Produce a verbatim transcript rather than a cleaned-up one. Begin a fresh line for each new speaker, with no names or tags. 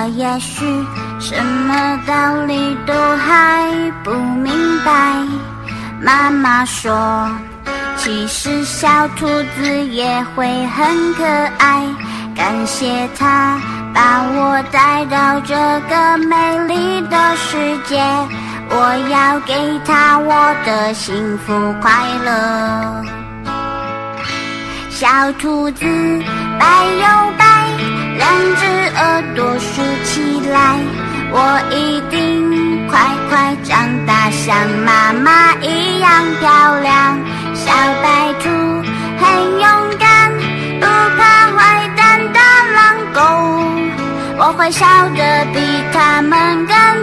也许什么道理都还不明白。妈妈说，其实小兔子也会很可爱，感谢它把我带到这个美丽的世界，我要给它我的幸福快乐。小兔子白又白，两只耳朵竖起来，我一定快快长大，像妈妈一样漂亮。小白兔很勇敢，不怕坏蛋的狼狗，我会笑得比他们更